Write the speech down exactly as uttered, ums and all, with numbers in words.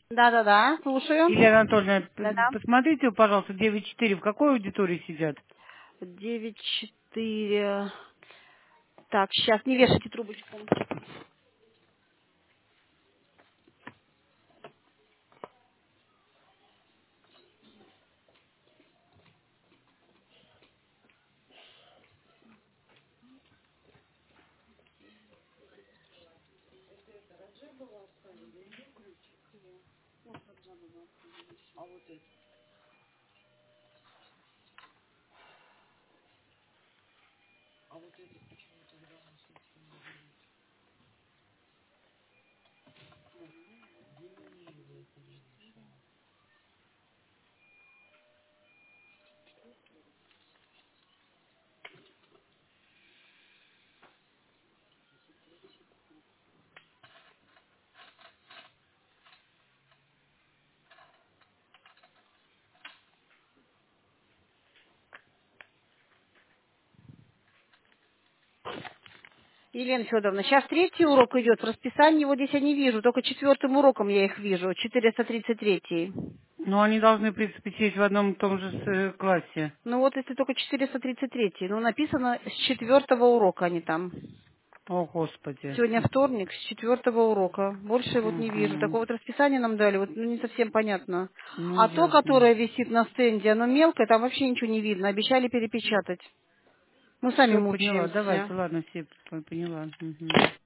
Да-да-да, слушаю. Елена Анатольевна, п- Да-да. посмотрите, пожалуйста, девять четыре, в какой аудитории сидят? девять четыре. Так, сейчас, не вешайте трубочку. Елена Федоровна, сейчас третий урок идет, в расписании его здесь я не вижу, только четвертым уроком я их вижу, четыреста тридцать три. Ну, они должны, в принципе, сесть в одном и том же с- э, классе. Ну вот если только четыреста тридцать три, ну написано с четвертого урока они там. О, Господи. Сегодня вторник, с четвертого урока. Больше вот не вижу. Угу. Такое вот расписание нам дали, вот ну, не совсем понятно. Ну, А то, ясно. которое висит на стенде, оно мелкое, там вообще ничего не видно. Обещали перепечатать. Мы сами Все, поняла. мучаемся. Давайте, ладно, все п- поняла. Мгм.